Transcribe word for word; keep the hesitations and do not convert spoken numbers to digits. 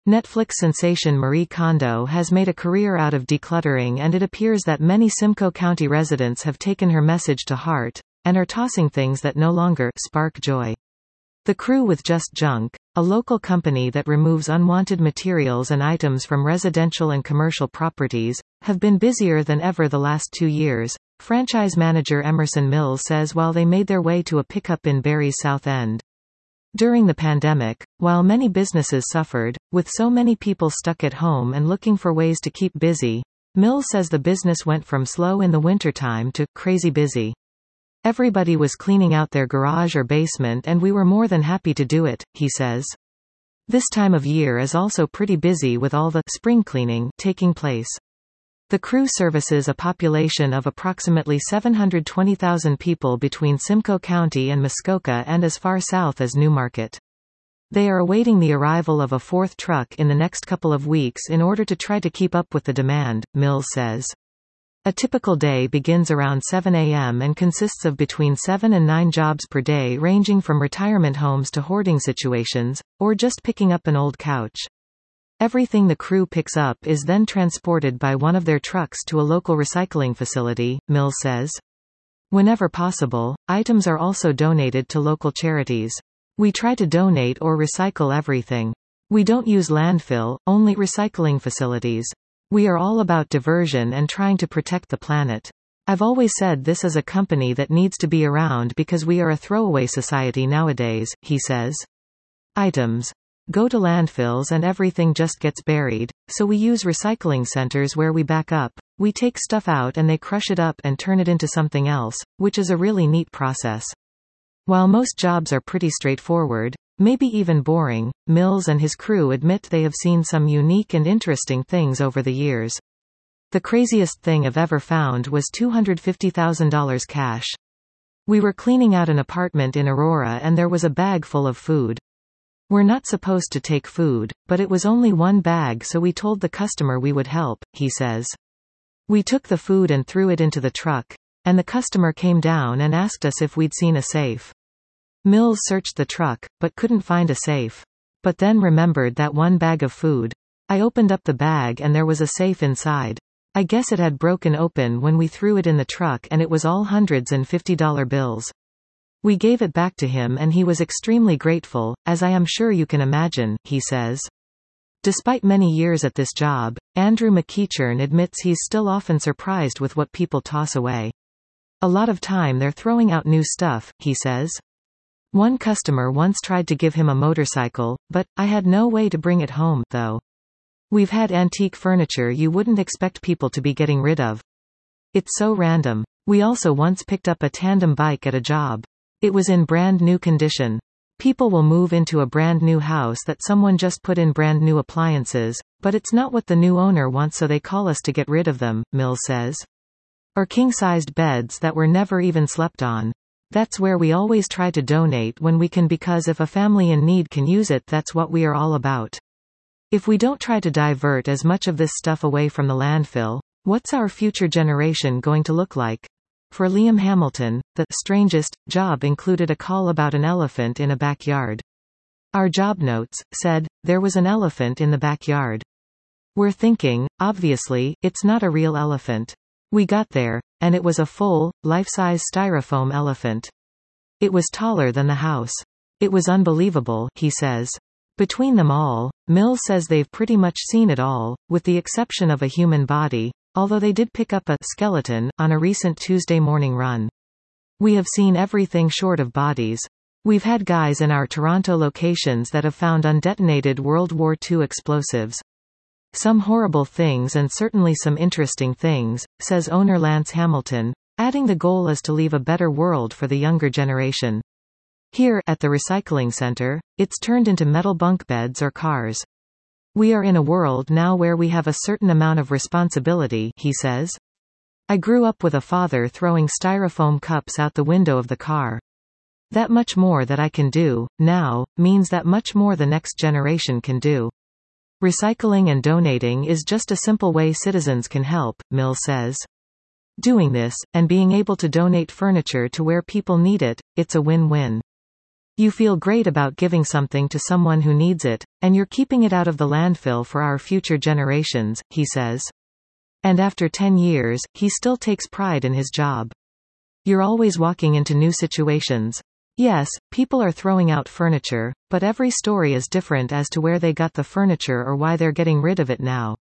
Netflix sensation Marie Kondo has made a career out of decluttering, and it appears that many Simcoe County residents have taken her message to heart, and are tossing things that no longer spark joy. The Crew with Just Junk, a local company that removes unwanted materials and items from residential and commercial properties, have been busier than ever the last two years, franchise manager Emerson Mills says while they made their way to a pickup in Barrie's South End. During the pandemic, while many businesses suffered, with so many people stuck at home and looking for ways to keep busy, Mills says the business went from slow in the wintertime to crazy busy. Everybody was cleaning out their garage or basement, and we were more than happy to do it, he says. This time of year is also pretty busy with all the spring cleaning taking place. The Crew services a population of approximately seven hundred twenty thousand people between Simcoe County and Muskoka and as far south as Newmarket. They are awaiting the arrival of a fourth truck in the next couple of weeks in order to try to keep up with the demand, Mills says. A typical day begins around seven a m and consists of between seven and nine jobs per day, ranging from retirement homes to hoarding situations, or just picking up an old couch. Everything the Crew picks up is then transported by one of their trucks to a local recycling facility, Mills says. Whenever possible, items are also donated to local charities. We try to donate or recycle everything. We don't use landfill, only recycling facilities. We are all about diversion and trying to protect the planet. I've always said this is a company that needs to be around because we are a throwaway society nowadays, he says. Items go to landfills and everything just gets buried, so we use recycling centers where we back up. We take stuff out and they crush it up and turn it into something else, which is a really neat process. While most jobs are pretty straightforward, maybe even boring, Mills and his crew admit they have seen some unique and interesting things over the years. The craziest thing I've ever found was two hundred fifty thousand dollars cash. We were cleaning out an apartment in Aurora and there was a bag full of food. We're not supposed to take food, but it was only one bag, so we told the customer we would help, he says. We took the food and threw it into the truck, and the customer came down and asked us if we'd seen a safe. Mills searched the truck, but couldn't find a safe. But then remembered that one bag of food. I opened up the bag and there was a safe inside. I guess it had broken open when we threw it in the truck, and it was all hundreds and fifty dollar bills. We gave it back to him and he was extremely grateful, as I am sure you can imagine, he says. Despite many years at this job, Andrew McEachern admits he's still often surprised with what people toss away. A lot of time they're throwing out new stuff, he says. One customer once tried to give him a motorcycle, but I had no way to bring it home, though. We've had antique furniture you wouldn't expect people to be getting rid of. It's so random. We also once picked up a tandem bike at a job. It was in brand new condition. People will move into a brand new house that someone just put in brand new appliances, but it's not what the new owner wants, so they call us to get rid of them, Mills says. Or king-sized beds that were never even slept on. That's where we always try to donate when we can, because if a family in need can use it, that's what we are all about. If we don't try to divert as much of this stuff away from the landfill, what's our future generation going to look like? For Liam Hamilton, the strangest job included a call about an elephant in a backyard. Our job notes said, there was an elephant in the backyard. We're thinking, obviously, it's not a real elephant. We got there, and it was a full, life-size styrofoam elephant. It was taller than the house. It was unbelievable, he says. Between them all, Mills says they've pretty much seen it all, with the exception of a human body, although they did pick up a skeleton on a recent Tuesday morning run. We have seen everything short of bodies. We've had guys in our Toronto locations that have found undetonated World War Two explosives. Some horrible things and certainly some interesting things, says owner Lance Hamilton, adding the goal is to leave a better world for the younger generation. Here, at the recycling center, it's turned into metal bunk beds or cars. We are in a world now where we have a certain amount of responsibility, he says. I grew up with a father throwing styrofoam cups out the window of the car. That much more that I can do, now, means that much more the next generation can do. Recycling and donating is just a simple way citizens can help, Mills says. Doing this, and being able to donate furniture to where people need it, it's a win-win. You feel great about giving something to someone who needs it, and you're keeping it out of the landfill for our future generations, he says. And after ten years, he still takes pride in his job. You're always walking into new situations. Yes, people are throwing out furniture, but every story is different as to where they got the furniture or why they're getting rid of it now.